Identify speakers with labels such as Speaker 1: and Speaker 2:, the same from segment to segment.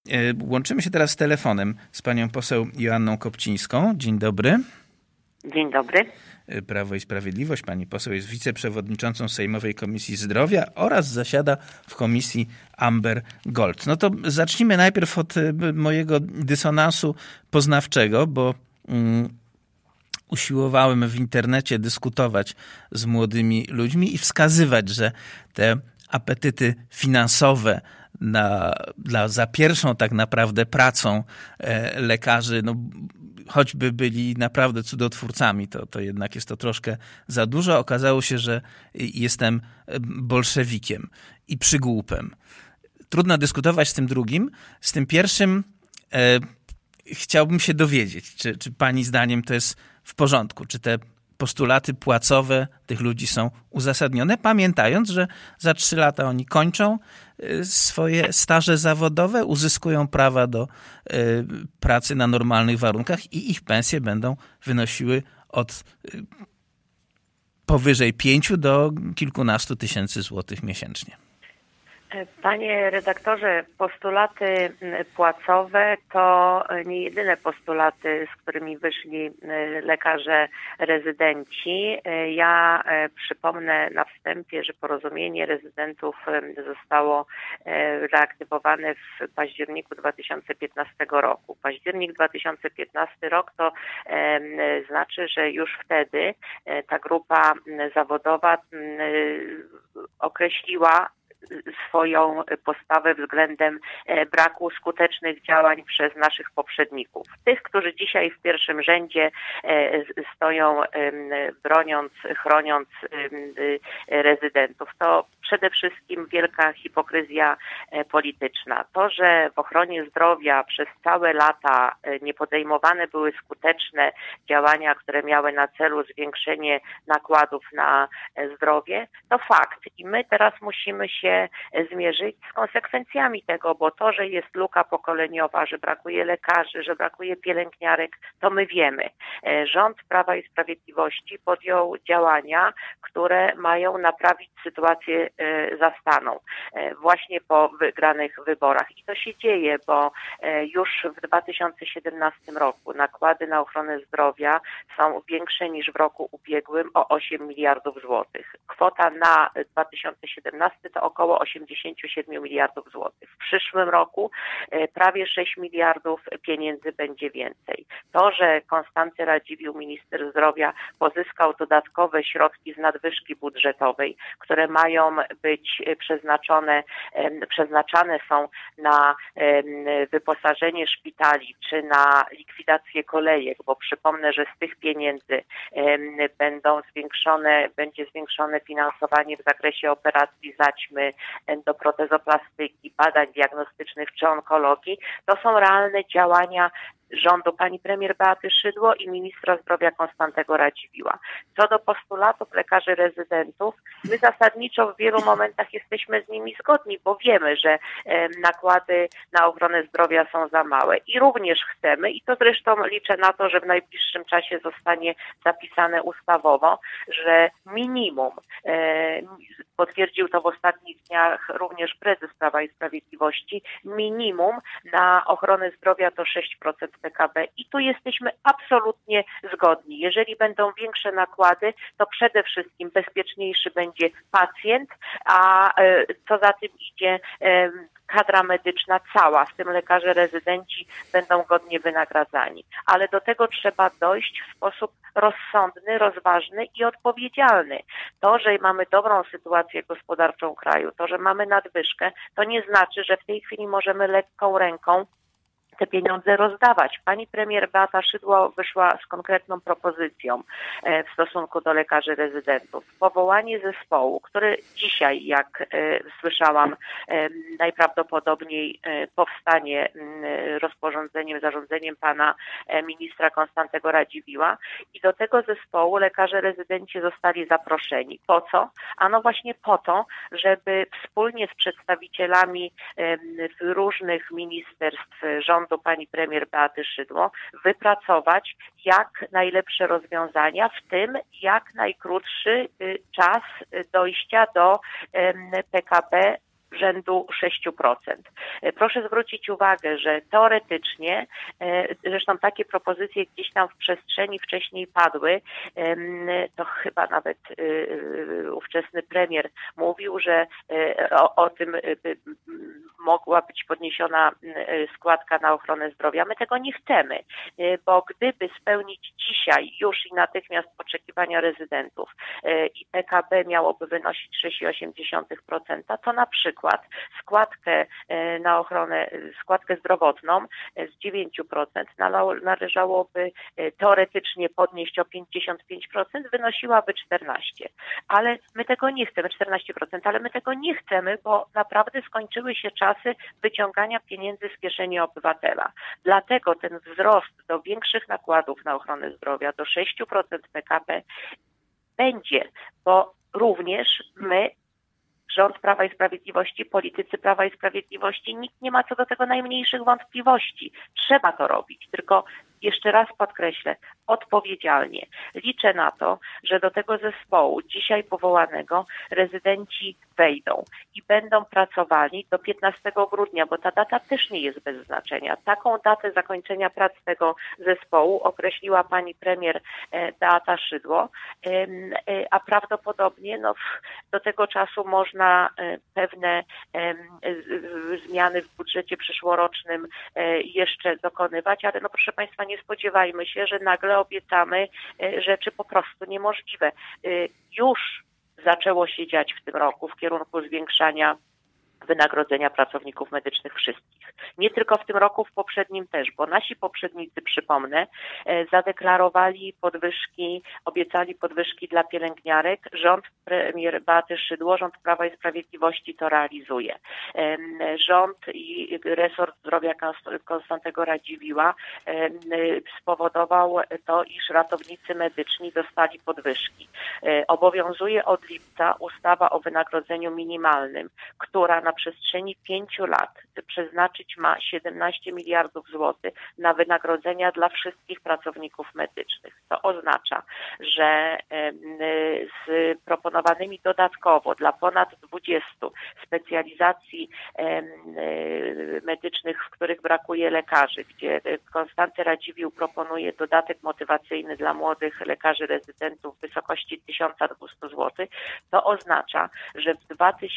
Speaker 1: Łączymy się teraz telefonem z panią poseł Joanną Kopcińską. Dzień dobry.
Speaker 2: Dzień dobry.
Speaker 1: Prawo i Sprawiedliwość. Pani poseł jest wiceprzewodniczącą Sejmowej Komisji Zdrowia oraz zasiada w Komisji Amber Gold. No to zacznijmy najpierw od mojego dysonansu poznawczego, bo usiłowałem w internecie dyskutować z młodymi ludźmi i wskazywać, że te apetyty finansowe za pierwszą tak naprawdę pracą lekarzy, choćby byli naprawdę cudotwórcami, to jednak jest to troszkę za dużo. Okazało się, że jestem bolszewikiem i przygłupem. Trudno dyskutować z tym drugim. Z tym pierwszym chciałbym się dowiedzieć, czy pani zdaniem to jest w porządku, czy te postulaty płacowe tych ludzi są uzasadnione, pamiętając, że za 3 lata oni kończą swoje staże zawodowe, uzyskują prawa do pracy na normalnych warunkach i ich pensje będą wynosiły od powyżej 5 do kilkunastu tysięcy złotych miesięcznie.
Speaker 2: Panie redaktorze, postulaty płacowe to nie jedyne postulaty, z którymi wyszli lekarze rezydenci. Ja przypomnę na wstępie, że porozumienie rezydentów zostało reaktywowane w październiku 2015 roku. Październik 2015 rok to znaczy, że już wtedy ta grupa zawodowa określiła swoją postawę względem braku skutecznych działań przez naszych poprzedników. Tych, którzy dzisiaj w pierwszym rzędzie stoją broniąc, chroniąc rezydentów. To przede wszystkim wielka hipokryzja polityczna. To, że w ochronie zdrowia przez całe lata nie podejmowane były skuteczne działania, które miały na celu zwiększenie nakładów na zdrowie, to fakt. I my teraz musimy się zmierzyć z konsekwencjami tego, bo to, że jest luka pokoleniowa, że brakuje lekarzy, że brakuje pielęgniarek, to my wiemy. Rząd Prawa i Sprawiedliwości podjął działania, które mają naprawić sytuację zastaną właśnie po wygranych wyborach. I to się dzieje, bo już w 2017 roku nakłady na ochronę zdrowia są większe niż w roku ubiegłym o 8 miliardów złotych. Kwota na 2017 to około 87 miliardów złotych. W przyszłym roku prawie 6 miliardów pieniędzy będzie więcej. To, że Konstanty Radziwiłł, minister zdrowia, pozyskał dodatkowe środki z nadwyżki budżetowej, które mają być przeznaczane są na wyposażenie szpitali czy na likwidację kolejek, bo przypomnę, że z tych pieniędzy będzie zwiększone finansowanie w zakresie operacji zaćmy, endoprotezoplastyki, badań diagnostycznych czy onkologii. To są realne działania rządu pani premier Beaty Szydło i ministra zdrowia Konstantego Radziwiłła. Co do postulatów lekarzy rezydentów, my zasadniczo w wielu momentach jesteśmy z nimi zgodni, bo wiemy, że nakłady na ochronę zdrowia są za małe i również chcemy, i to zresztą liczę na to, że w najbliższym czasie zostanie zapisane ustawowo, że minimum, potwierdził to w ostatnich dniach również prezes Prawa i Sprawiedliwości, minimum na ochronę zdrowia to 6% PKB i tu jesteśmy absolutnie zgodni. Jeżeli będą większe nakłady, to przede wszystkim bezpieczniejszy będzie pacjent, a co za tym idzie, kadra medyczna cała, w tym lekarze rezydenci, będą godnie wynagradzani. Ale do tego trzeba dojść w sposób rozsądny, rozważny i odpowiedzialny. To, że mamy dobrą sytuację gospodarczą kraju, to, że mamy nadwyżkę, to nie znaczy, że w tej chwili możemy lekką ręką te pieniądze rozdawać. Pani premier Beata Szydło wyszła z konkretną propozycją w stosunku do lekarzy rezydentów. Powołanie zespołu, który dzisiaj, jak słyszałam, najprawdopodobniej powstanie zarządzeniem pana ministra Konstantego Radziwiłła i do tego zespołu lekarze rezydenci zostali zaproszeni. Po co? Ano właśnie po to, żeby wspólnie z przedstawicielami różnych ministerstw rządu pani premier Beaty Szydło wypracować jak najlepsze rozwiązania, w tym jak najkrótszy czas dojścia do PKB rzędu 6%. Proszę zwrócić uwagę, że teoretycznie, zresztą takie propozycje gdzieś tam w przestrzeni wcześniej padły, to chyba nawet ówczesny premier mówił, że o tym mogła być podniesiona składka na ochronę zdrowia. My tego nie chcemy, bo gdyby spełnić dzisiaj już i natychmiast oczekiwania rezydentów i PKB miałoby wynosić 6,8%, to na przykład składkę na ochronę, składkę zdrowotną z 9% należałoby teoretycznie podnieść o 55%, wynosiłaby 14%. Ale my tego nie chcemy, 14%, ale my tego nie chcemy, bo naprawdę skończyły się czasy wyciągania pieniędzy z kieszeni obywatela. Dlatego ten wzrost do większych nakładów na ochronę zdrowia, do 6% PKB będzie, bo również my, rząd Prawa i Sprawiedliwości, politycy Prawa i Sprawiedliwości, nikt nie ma co do tego najmniejszych wątpliwości. Trzeba to robić, tylko jeszcze raz podkreślę, odpowiedzialnie. Liczę na to, że do tego zespołu dzisiaj powołanego rezydenci wejdą i będą pracowali do 15 grudnia, bo ta data też nie jest bez znaczenia. Taką datę zakończenia prac tego zespołu określiła pani premier Beata Szydło, a prawdopodobnie do tego czasu można pewne zmiany w budżecie przyszłorocznym jeszcze dokonywać, ale proszę Państwa, nie spodziewajmy się, że nagle obiecamy rzeczy po prostu niemożliwe. Już zaczęło się dziać w tym roku w kierunku zwiększania wynagrodzenia pracowników medycznych wszystkich. Nie tylko w tym roku, w poprzednim też, bo nasi poprzednicy, przypomnę, zadeklarowali podwyżki, obiecali podwyżki dla pielęgniarek. Rząd premier Beaty Szydło, rząd Prawa i Sprawiedliwości to realizuje. Rząd i resort zdrowia Konstantego Radziwiłła spowodował to, iż ratownicy medyczni dostali podwyżki. Obowiązuje od lipca ustawa o wynagrodzeniu minimalnym, która na przestrzeni 5 lat przeznaczyć ma 17 miliardów złotych na wynagrodzenia dla wszystkich pracowników medycznych. To oznacza, że z proponowanymi dodatkowo dla ponad 20 specjalizacji medycznych, w których brakuje lekarzy, gdzie Konstanty Radziwiłł proponuje dodatek motywacyjny dla młodych lekarzy rezydentów w wysokości 1200 zł, to oznacza, że w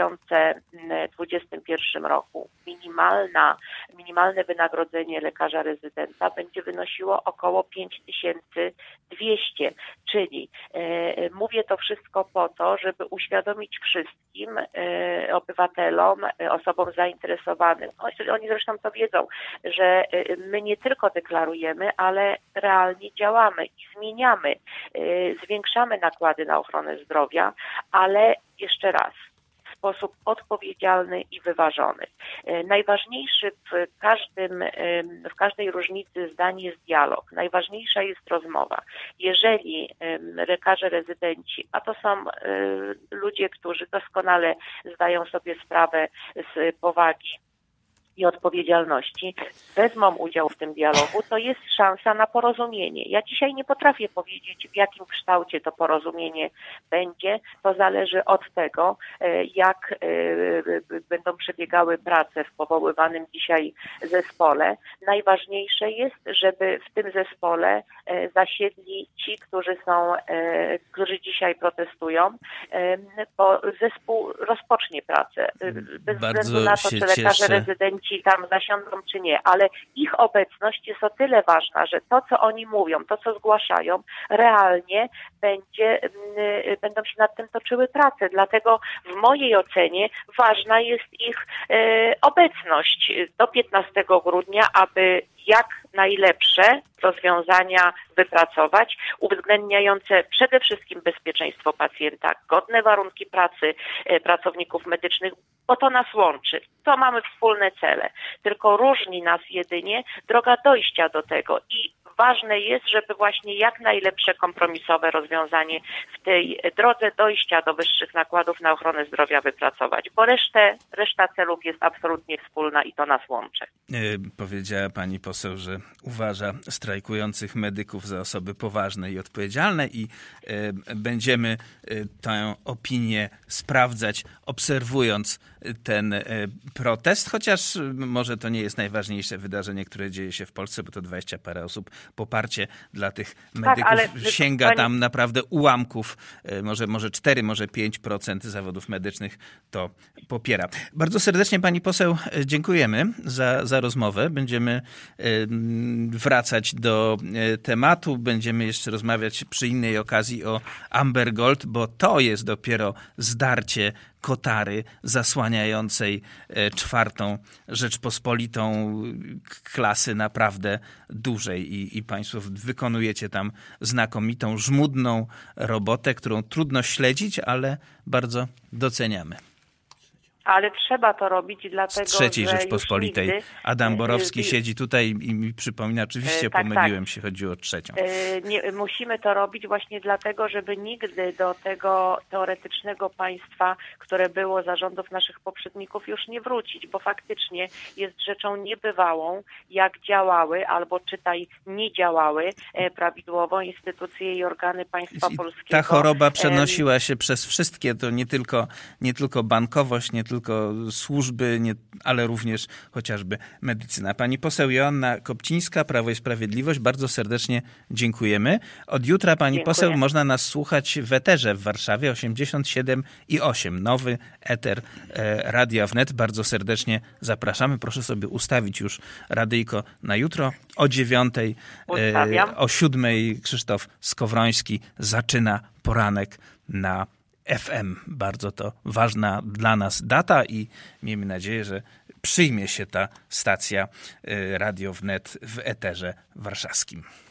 Speaker 2: 2021 roku minimalne wynagrodzenie lekarza rezydenta będzie wynosiło około 5200, czyli mówię to wszystko po to, żeby uświadomić wszystkim obywatelom, osobom zainteresowanym, oni zresztą to wiedzą, że my nie tylko deklarujemy, ale realnie działamy i zmieniamy, zwiększamy nakłady na ochronę zdrowia, ale jeszcze raz, w sposób odpowiedzialny i wyważony. Najważniejszy w każdej różnicy zdań jest dialog. Najważniejsza jest rozmowa. Jeżeli lekarze rezydenci, a to są ludzie, którzy doskonale zdają sobie sprawę z powagi i odpowiedzialności, wezmą udział w tym dialogu, to jest szansa na porozumienie. Ja dzisiaj nie potrafię powiedzieć, w jakim kształcie to porozumienie będzie. To zależy od tego, jak będą przebiegały prace w powoływanym dzisiaj zespole. Najważniejsze jest, żeby w tym zespole zasiedli ci, którzy dzisiaj protestują, bo zespół rozpocznie pracę. Bez względu na to, czy lekarze rezydenci tam zasiądą, czy nie, ale ich obecność jest o tyle ważna, że to, co oni mówią, to, co zgłaszają, realnie będą się nad tym toczyły prace. Dlatego w mojej ocenie ważna jest ich obecność do 15 grudnia, aby jak najlepsze rozwiązania wypracować, uwzględniające przede wszystkim bezpieczeństwo pacjenta, godne warunki pracy pracowników medycznych, bo to nas łączy. To mamy wspólne cele. Tylko różni nas jedynie droga dojścia do tego i ważne jest, żeby właśnie jak najlepsze kompromisowe rozwiązanie w tej drodze dojścia do wyższych nakładów na ochronę zdrowia wypracować, bo reszta celów jest absolutnie wspólna i to nas łączy.
Speaker 1: Powiedziała pani poseł, że uważa strajkujących medyków za osoby poważne i odpowiedzialne i będziemy tę opinię sprawdzać, obserwując ten protest, chociaż może to nie jest najważniejsze wydarzenie, które dzieje się w Polsce, bo to 20 parę osób. Poparcie dla tych medyków sięga tam naprawdę ułamków, może 4, może 5% zawodów medycznych to popiera. Bardzo serdecznie pani poseł dziękujemy za rozmowę. Będziemy wracać do tematu, będziemy jeszcze rozmawiać przy innej okazji o Amber Gold, bo to jest dopiero zdarcie kotary zasłaniającej czwartą Rzeczpospolitą klasy naprawdę dużej i państwo wykonujecie tam znakomitą, żmudną robotę, którą trudno śledzić, ale bardzo doceniamy.
Speaker 2: Ale trzeba to robić, dlatego
Speaker 1: z trzeciej
Speaker 2: że
Speaker 1: Rzeczpospolitej.
Speaker 2: Nigdy,
Speaker 1: Adam Borowski siedzi tutaj i mi przypomina, oczywiście pomyliłem się, chodziło o trzecią.
Speaker 2: Musimy to robić właśnie dlatego, żeby nigdy do tego teoretycznego państwa, które było za rządów naszych poprzedników, już nie wrócić, bo faktycznie jest rzeczą niebywałą, jak działały, albo czytaj nie działały prawidłowo instytucje i organy państwa polskiego.
Speaker 1: Ta choroba przenosiła się przez wszystkie, to nie tylko bankowość, nie tylko służby, ale również chociażby medycyna. Pani poseł Joanna Kopcińska, Prawo i Sprawiedliwość, bardzo serdecznie dziękujemy. Od jutra pani poseł można nas słuchać w eterze w Warszawie 87,8. Nowy eter Radia Wnet. Bardzo serdecznie zapraszamy. Proszę sobie ustawić już radyjko na jutro o 9:00. O 7:00 Krzysztof Skowroński zaczyna poranek na FM. Bardzo to ważna dla nas data i miejmy nadzieję, że przyjmie się ta stacja Radio Wnet w eterze warszawskim.